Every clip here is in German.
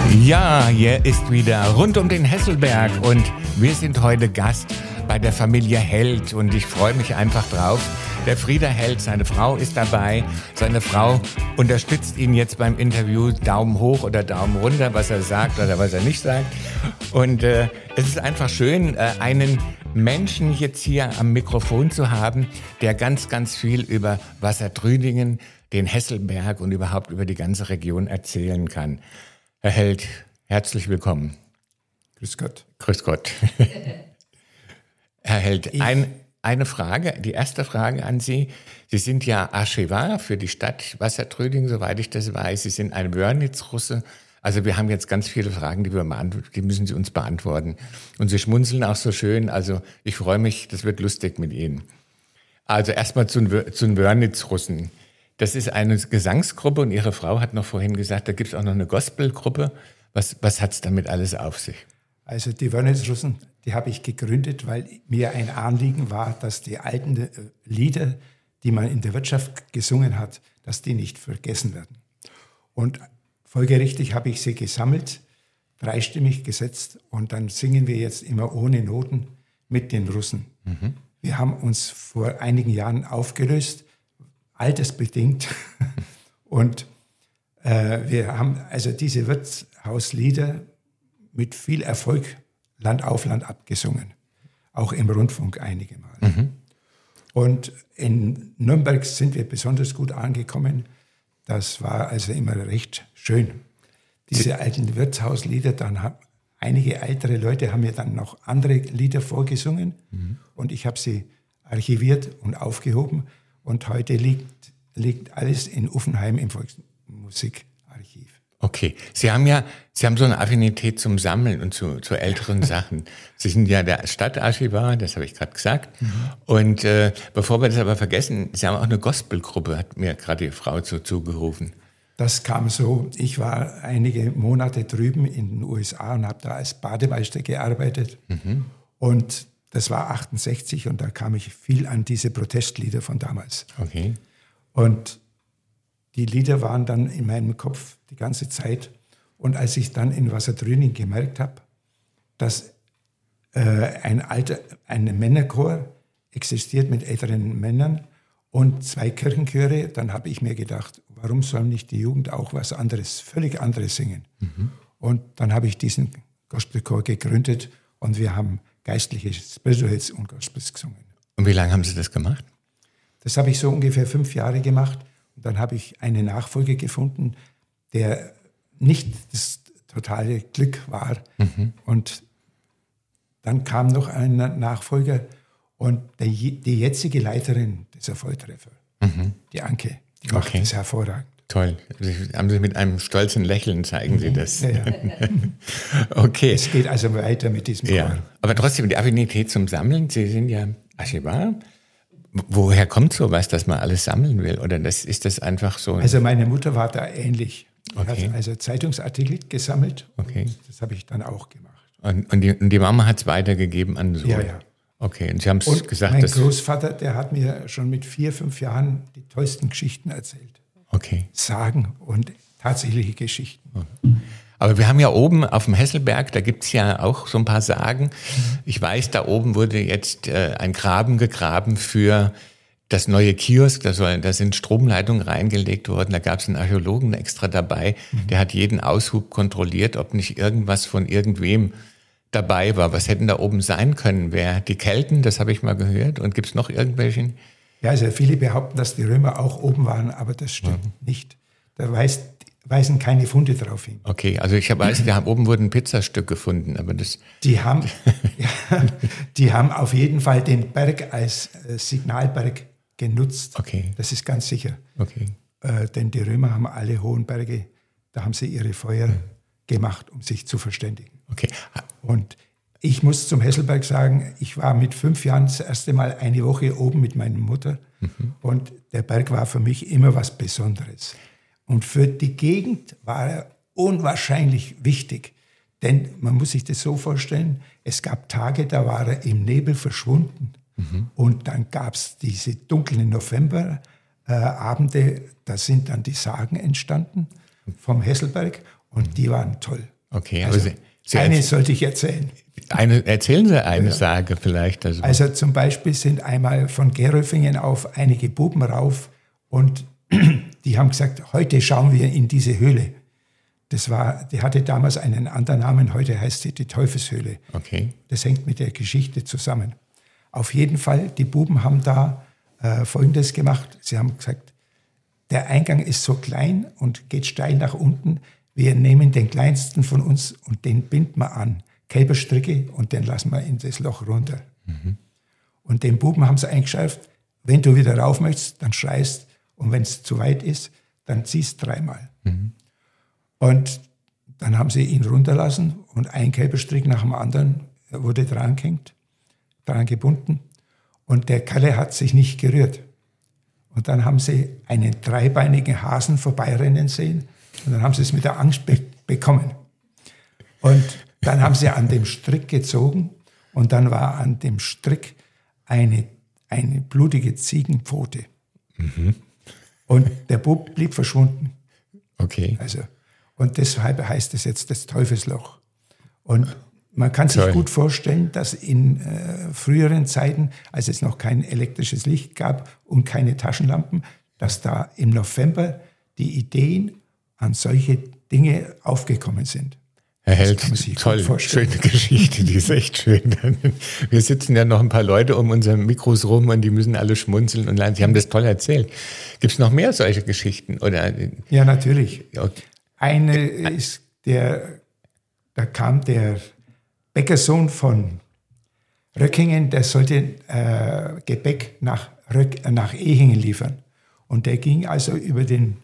Ja, hier ist wieder rund um den Hesselberg und wir sind heute Gast bei der Familie Held und ich freue mich einfach drauf. Der Frieder Held, seine Frau ist dabei. Seine Frau unterstützt ihn jetzt beim Interview, Daumen hoch oder Daumen runter, was er sagt oder was er nicht sagt. Und es ist einfach schön, einen Menschen jetzt hier am Mikrofon zu haben, der ganz, ganz viel über Wassertrüdingen, den Hesselberg und überhaupt über die ganze Region erzählen kann. Herr Held, herzlich willkommen. Grüß Gott. Grüß Gott. Herr Held, eine Frage, die erste Frage an Sie. Sie sind ja Archivar für die Stadt Wassertrüdingen, soweit ich das weiß. Sie sind ein Wörnitz-Russe. Also wir haben jetzt ganz viele Fragen, die müssen Sie uns beantworten. Und Sie schmunzeln auch so schön. Also ich freue mich, das wird lustig mit Ihnen. Also erstmal zu den Wörnitz-Russen. Das ist eine Gesangsgruppe und Ihre Frau hat noch vorhin gesagt, da gibt es auch noch eine Gospelgruppe. Was hat es damit alles auf sich? Also die Wörnitz-Russen, die habe ich gegründet, weil mir ein Anliegen war, dass die alten Lieder, die man in der Wirtschaft gesungen hat, dass die nicht vergessen werden. Und folgerichtig habe ich sie gesammelt, dreistimmig gesetzt und dann singen wir jetzt immer ohne Noten mit den Russen. Mhm. Wir haben uns vor einigen Jahren aufgelöst, altersbedingt. Und wir haben also diese Wirtshauslieder mit viel Erfolg Land auf Land abgesungen. Auch im Rundfunk einige Mal. Mhm. Und in Nürnberg sind wir besonders gut angekommen. Das war also immer recht schön. Diese alten Wirtshauslieder, dann haben einige ältere Leute haben mir dann noch andere Lieder vorgesungen. Mhm. Und ich habe sie archiviert und aufgehoben. Und heute liegt alles in Uffenheim im Volksmusikarchiv. Okay, Sie haben so eine Affinität zum Sammeln und zu älteren Sachen. Sie sind ja der Stadtarchivar, das habe ich gerade gesagt. Mhm. Und bevor wir das aber vergessen, Sie haben auch eine Gospelgruppe, hat mir gerade die Frau zugerufen. Das kam so, ich war einige Monate drüben in den USA und habe da als Bademeister gearbeitet. Mhm. Und das war 68 und da kam ich viel an diese Protestlieder von damals. Okay. Und die Lieder waren dann in meinem Kopf die ganze Zeit. Und als ich dann in Wassertrüdingen gemerkt habe, dass ein Männerchor existiert mit älteren Männern und 2 Kirchenchöre, dann habe ich mir gedacht, warum soll nicht die Jugend auch was anderes, völlig anderes singen? Mhm. Und dann habe ich diesen Gospelchor gegründet und wir haben geistliche Spirituals und Gospels gesungen. Und wie lange haben Sie das gemacht? Das habe ich so ungefähr 5 Jahre gemacht. Und dann habe ich einen Nachfolger gefunden, der nicht das totale Glück war. Mhm. Und dann kam noch ein Nachfolger und die jetzige Leiterin dieser Volltreffer, die Anke, die macht das hervorragend. Toll. Haben Sie mit einem stolzen Lächeln, zeigen Sie das. Ja, ja. Okay. Es geht also weiter mit diesem Chor. Ja. Aber trotzdem die Affinität zum Sammeln, Sie sind ja Archivar. Woher kommt sowas, dass man alles sammeln will? Oder ist das einfach so? Also meine Mutter war da ähnlich. Die hat also Zeitungsartikel gesammelt. Okay. Das habe ich dann auch gemacht. Und die Mama hat es weitergegeben an so. Ja, ja. Okay, und Sie haben es gesagt, mein Großvater, der hat mir schon mit 4, 5 Jahren die tollsten Geschichten erzählt. Okay. Sagen und tatsächliche Geschichten. Okay. Aber wir haben ja oben auf dem Hesselberg, da gibt's ja auch so ein paar Sagen. Mhm. Ich weiß, da oben wurde jetzt ein Graben gegraben für das neue Kiosk. Da sind Stromleitungen reingelegt worden. Da gab's einen Archäologen extra dabei. Mhm. Der hat jeden Aushub kontrolliert, ob nicht irgendwas von irgendwem dabei war. Was hätten da oben sein können? Die Kelten, das habe ich mal gehört. Und gibt's noch irgendwelchen? Ja, also viele behaupten, dass die Römer auch oben waren, aber das stimmt nicht. Da weisen keine Funde darauf hin. Okay, also ich weiß, oben wurde ein Pizzastück gefunden, aber das... Die haben auf jeden Fall den Berg als Signalberg genutzt. Okay. Das ist ganz sicher. Okay. Denn die Römer haben alle hohen Berge, da haben sie ihre Feuer gemacht, um sich zu verständigen. Okay. Und ich muss zum Hesselberg sagen, ich war mit 5 Jahren das erste Mal eine Woche oben mit meiner Mutter und der Berg war für mich immer was Besonderes. Und für die Gegend war er unwahrscheinlich wichtig, denn man muss sich das so vorstellen, es gab Tage, da war er im Nebel verschwunden und dann gab es diese dunklen Novemberabende, da sind dann die Sagen entstanden vom Hesselberg und die waren toll. Okay, also aber eine sollte ich erzählen. Erzählen Sie eine Sage vielleicht. Also zum Beispiel sind einmal von Gerolfingen auf einige Buben rauf und die haben gesagt, heute schauen wir in diese Höhle. Die hatte damals einen anderen Namen, heute heißt sie die Teufelshöhle. Okay. Das hängt mit der Geschichte zusammen. Auf jeden Fall, die Buben haben da Folgendes gemacht. Sie haben gesagt, der Eingang ist so klein und geht steil nach unten. Wir nehmen den kleinsten von uns und den binden wir an Kälberstricke und den lassen wir in das Loch runter. Mhm. Und den Buben haben sie eingeschärft, wenn du wieder rauf möchtest, dann schreist und wenn es zu weit ist, dann ziehst 3-mal. Mhm. Und dann haben sie ihn runterlassen und ein Kälberstrick nach dem anderen wurde dran gebunden und der Kalle hat sich nicht gerührt. Und dann haben sie einen 3-beinigen Hasen vorbeirennen sehen und dann haben sie es mit der Angst bekommen. Und dann haben sie an dem Strick gezogen und dann war an dem Strick eine blutige Ziegenpfote. Mhm. Und der Bub blieb verschwunden. Okay. Also, und deshalb heißt es jetzt das Teufelsloch. Und man kann sich gut vorstellen, dass in früheren Zeiten, als es noch kein elektrisches Licht gab und keine Taschenlampen, dass da im November die Ideen an solche Dinge aufgekommen sind. Herr Held, toll, schöne Geschichte, die ist echt schön. Wir sitzen ja noch ein paar Leute um unsere Mikros rum und die müssen alle schmunzeln und Sie haben das toll erzählt. Gibt es noch mehr solche Geschichten? Oder? Ja, natürlich. Okay. Eine ist da kam der Bäckersohn von Röckingen, der sollte Gebäck nach Ehingen liefern. Und der ging also über den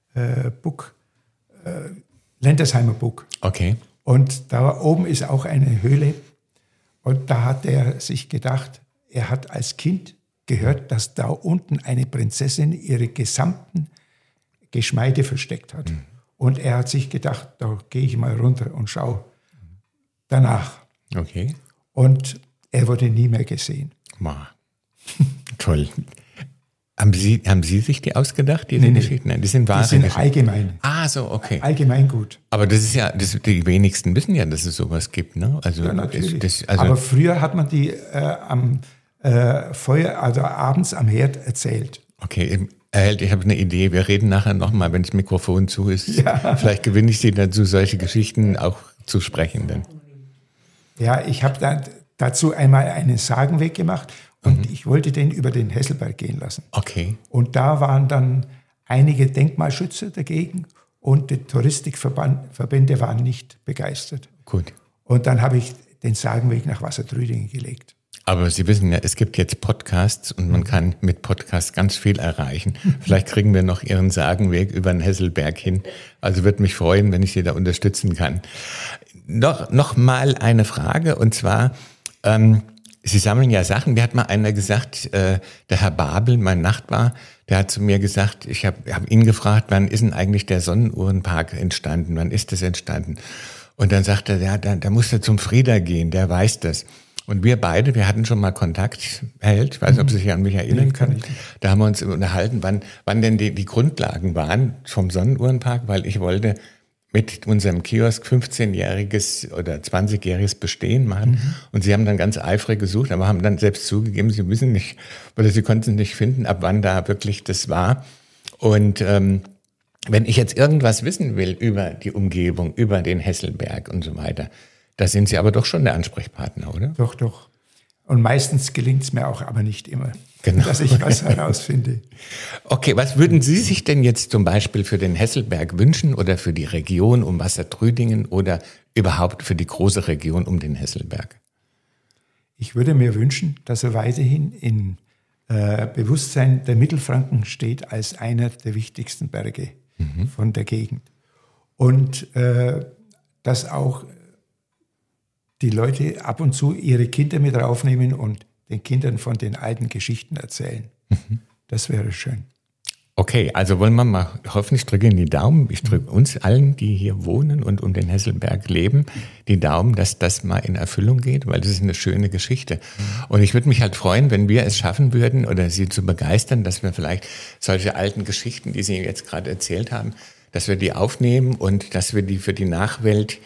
Lendersheimer Buck. Okay. Und da oben ist auch eine Höhle. Und da hat er sich gedacht, er hat als Kind gehört, dass da unten eine Prinzessin ihre gesamten Geschmeide versteckt hat. Mhm. Und er hat sich gedacht, da gehe ich mal runter und schaue danach. Okay. Und er wurde nie mehr gesehen. Toll. Haben Sie sich die ausgedacht, diese Geschichten? Nein, die sind wahre Geschichten. Die sind allgemein. Ah, so, okay. Allgemein gut. Aber das ist ja, die wenigsten wissen ja, dass es sowas gibt, ne? Also, ja, natürlich. Aber früher hat man die am Feuer, also abends am Herd erzählt. Okay, Herr Held, ich habe eine Idee. Wir reden nachher nochmal, wenn das Mikrofon zu ist. Ja. Vielleicht gewinne ich Sie dazu, solche Geschichten auch zu sprechen. Dann. Ja, ich habe dazu einmal einen Sagenweg gemacht. Und ich wollte den über den Hesselberg gehen lassen. Okay. Und da waren dann einige Denkmalschützer dagegen und die Touristikverbände waren nicht begeistert. Gut. Und dann habe ich den Sagenweg nach Wassertrüdingen gelegt. Aber Sie wissen ja, es gibt jetzt Podcasts und man kann mit Podcasts ganz viel erreichen. Vielleicht kriegen wir noch Ihren Sagenweg über den Hesselberg hin. Also würde mich freuen, wenn ich Sie da unterstützen kann. Noch mal eine Frage und zwar... Sie sammeln ja Sachen. Mir hat mal einer gesagt, der Herr Babel, mein Nachbar, der hat zu mir gesagt, ich hab ihn gefragt, wann ist denn eigentlich der Sonnenuhrenpark entstanden? Wann ist das entstanden? Und dann sagt er, ja, da muss er zum Frieder gehen, der weiß das. Und wir beide, wir hatten schon mal Kontakt, Herr Held, ich weiß nicht, ob Sie sich an mich erinnern können. Da haben wir uns unterhalten, wann denn die Grundlagen waren vom Sonnenuhrenpark, weil ich wollte mit unserem Kiosk 15-jähriges oder 20-jähriges Bestehen machen. Mhm. Und Sie haben dann ganz eifrig gesucht, aber haben dann selbst zugegeben, Sie wissen nicht, oder Sie konnten nicht finden, ab wann da wirklich das war. Und wenn ich jetzt irgendwas wissen will über die Umgebung, über den Hesselberg und so weiter, da sind Sie aber doch schon der Ansprechpartner, oder? Doch. Und meistens gelingt es mir auch, aber nicht immer, dass ich was herausfinde. Okay, was würden Sie sich denn jetzt zum Beispiel für den Hesselberg wünschen oder für die Region um Wassertrüdingen oder überhaupt für die große Region um den Hesselberg? Ich würde mir wünschen, dass er weiterhin im Bewusstsein der Mittelfranken steht als einer der wichtigsten Berge von der Gegend. Und dass auch die Leute ab und zu ihre Kinder mit raufnehmen und den Kindern von den alten Geschichten erzählen. Das wäre schön. Okay, also wollen wir mal hoffen, ich drücke Ihnen die Daumen. Ich drücke uns allen, die hier wohnen und um den Hesselberg leben, die Daumen, dass das mal in Erfüllung geht, weil das ist eine schöne Geschichte. Und ich würde mich halt freuen, wenn wir es schaffen würden oder Sie zu begeistern, dass wir vielleicht solche alten Geschichten, die Sie jetzt gerade erzählt haben, dass wir die aufnehmen und dass wir die für die Nachwelt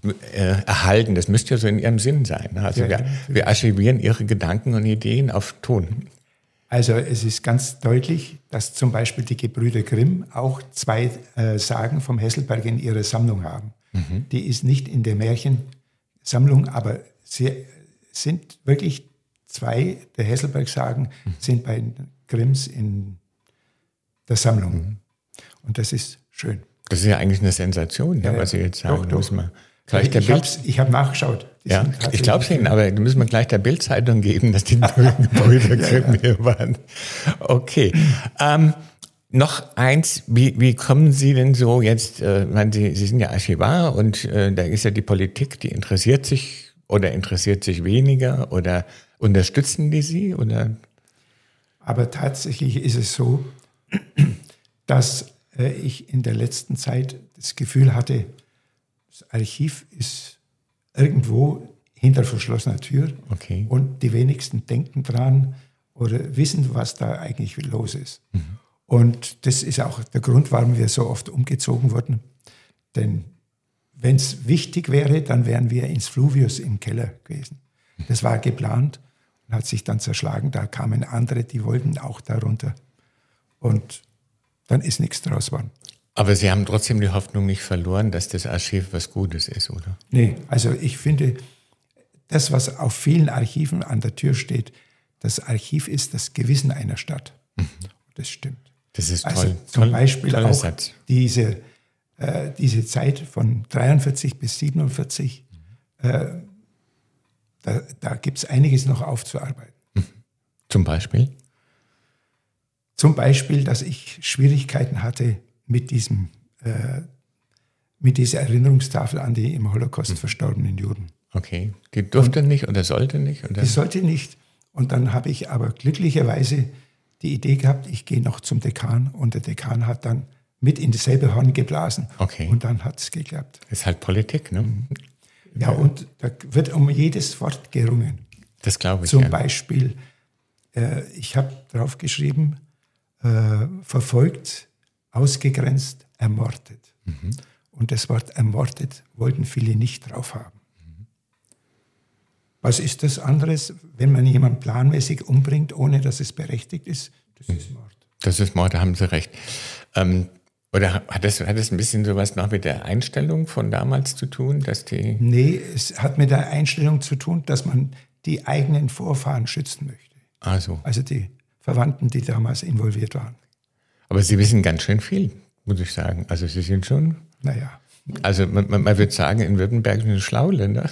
erhalten. Das müsste ja so in Ihrem Sinn sein. Also wir archivieren Ihre Gedanken und Ideen auf Ton. Also es ist ganz deutlich, dass zum Beispiel die Gebrüder Grimm auch 2 Sagen vom Hesselberg in ihrer Sammlung haben. Mhm. Die ist nicht in der Märchensammlung, aber sie sind wirklich 2 der Hesselberg-Sagen sind bei den Grimms in der Sammlung. Mhm. Und das ist schön. Das ist ja eigentlich eine Sensation, ja, was Sie jetzt sagen. Doch. Ich habe nachgeschaut. Ja, ich glaube es Ihnen, aber da müssen wir gleich der Bild-Zeitung geben, dass die Brüder Grimm hier waren. Okay. Noch eins, wie kommen Sie denn so jetzt, Sie sind ja Archivar und da ist ja die Politik, die interessiert sich weniger oder unterstützen die Sie? Oder? Aber tatsächlich ist es so, dass ich in der letzten Zeit das Gefühl hatte, das Archiv ist irgendwo hinter verschlossener Tür und die wenigsten denken dran oder wissen, was da eigentlich los ist. Mhm. Und das ist auch der Grund, warum wir so oft umgezogen wurden. Denn wenn es wichtig wäre, dann wären wir ins Fluvius im Keller gewesen. Das war geplant und hat sich dann zerschlagen. Da kamen andere, die wollten auch darunter. Und dann ist nichts draus geworden. Aber Sie haben trotzdem die Hoffnung nicht verloren, dass das Archiv was Gutes ist, oder? Nee, also ich finde, das, was auf vielen Archiven an der Tür steht, das Archiv ist das Gewissen einer Stadt. Mhm. Das stimmt. Das ist toll. Also zum Beispiel auch Satz. diese Zeit von 43 bis 47, da gibt es einiges noch aufzuarbeiten. Mhm. Zum Beispiel? Zum Beispiel, dass ich Schwierigkeiten hatte mit dieser Erinnerungstafel an die im Holocaust verstorbenen Juden. Okay, die durfte nicht oder sollte nicht? Oder? Die sollte nicht. Und dann habe ich aber glücklicherweise die Idee gehabt, ich gehe noch zum Dekan und der Dekan hat dann mit in dasselbe Horn geblasen. Okay. Und dann hat es geklappt. Ist halt Politik, ne? Ja, und da wird um jedes Wort gerungen. Das glaube ich, Zum Beispiel, ich habe drauf geschrieben, verfolgt, ausgegrenzt, ermordet. Mhm. Und das Wort ermordet wollten viele nicht drauf haben. Mhm. Was ist das anderes, wenn man jemanden planmäßig umbringt, ohne dass es berechtigt ist? Das ist Mord. Das ist Mord, da haben Sie recht. Oder hat das ein bisschen sowas noch mit der Einstellung von damals zu tun, dass die... Nee, es hat mit der Einstellung zu tun, dass man die eigenen Vorfahren schützen möchte. Ah, so. Also die Verwandten, die damals involviert waren. Aber Sie wissen ganz schön viel, muss ich sagen. Also Sie sind schon... Naja. Also man würde sagen, in Württemberg sind Schlauländer.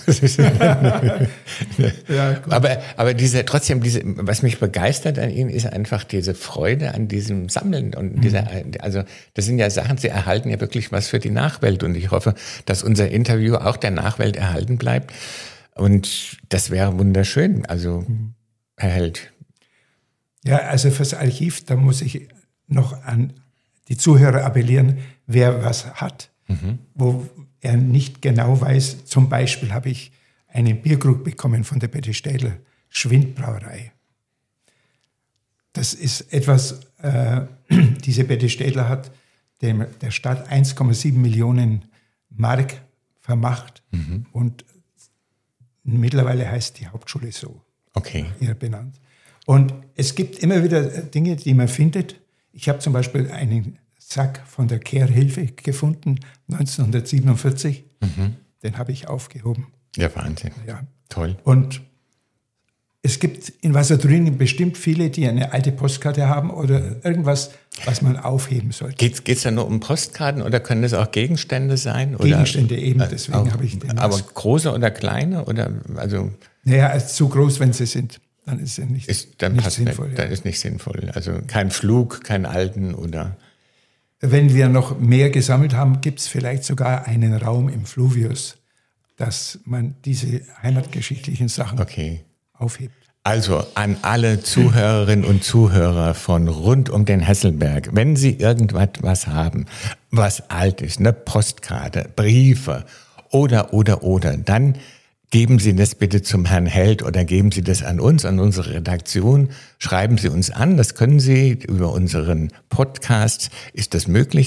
Ja, gut. Aber trotzdem, was mich begeistert an Ihnen, ist einfach diese Freude an diesem Sammeln. Und also das sind ja Sachen, Sie erhalten ja wirklich was für die Nachwelt. Und ich hoffe, dass unser Interview auch der Nachwelt erhalten bleibt. Und das wäre wunderschön. Also, Herr Held. Ja, also fürs Archiv, da muss ich noch an die Zuhörer appellieren, wer was hat. Wo er nicht genau weiß, zum Beispiel habe ich einen Bierkrug bekommen von der Betty Städler, Schwindbrauerei. Das ist etwas, diese Betty Städler hat der Stadt 1,7 Millionen Mark vermacht und mittlerweile heißt die Hauptschule so. Okay. Ihr benannt. Und es gibt immer wieder Dinge, die man findet. Ich habe zum Beispiel einen Sack von der Care-Hilfe gefunden, 1947. Den habe ich aufgehoben. Ja, Wahnsinn. Ja. Toll. Und es gibt in Wassertrüningen bestimmt viele, die eine alte Postkarte haben oder irgendwas, was man aufheben sollte. Geht's da nur um Postkarten oder können das auch Gegenstände sein? Oder? Gegenstände eben, deswegen habe ich den. Aber große oder kleine? Oder, also naja, zu groß, wenn sie sind. Dann ist es nicht sinnvoll. Nicht, dann ist nicht sinnvoll. Also kein Flug, kein Alten oder... Wenn wir noch mehr gesammelt haben, gibt es vielleicht sogar einen Raum im Fluvius, dass man diese heimatgeschichtlichen Sachen aufhebt. Also an alle Zuhörerinnen und Zuhörer von rund um den Hesselberg, wenn Sie irgendwas haben, was alt ist, eine Postkarte, Briefe oder, dann geben Sie das bitte zum Herrn Held oder geben Sie das an uns, an unsere Redaktion. Schreiben Sie uns an. Das können Sie über unseren Podcast. Ist das möglich?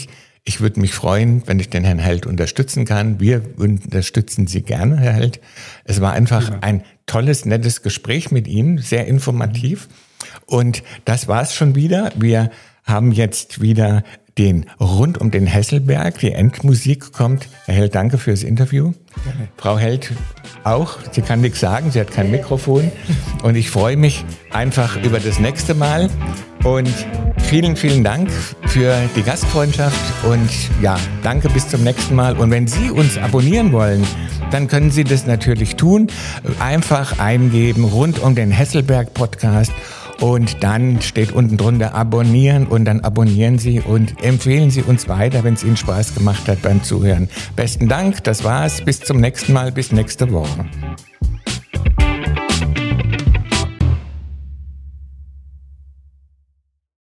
Ich würde mich freuen, wenn ich den Herrn Held unterstützen kann. Wir unterstützen Sie gerne, Herr Held. Es war einfach ein tolles, nettes Gespräch mit Ihnen, sehr informativ. Und das war's schon wieder. Wir haben jetzt wieder den Rund um den Hesselberg. Die Endmusik kommt. Herr Held, danke fürs Interview. Gerne. Frau Held auch. Sie kann nichts sagen, sie hat kein Mikrofon. Und ich freue mich einfach über das nächste Mal. Und vielen, vielen Dank für die Gastfreundschaft. Und ja, danke, bis zum nächsten Mal. Und wenn Sie uns abonnieren wollen, dann können Sie das natürlich tun. Einfach eingeben, Rund um den Hesselberg Podcast. Und dann steht unten drunter abonnieren und dann abonnieren Sie und empfehlen Sie uns weiter, wenn es Ihnen Spaß gemacht hat beim Zuhören. Besten Dank, das war's. Bis zum nächsten Mal, bis nächste Woche.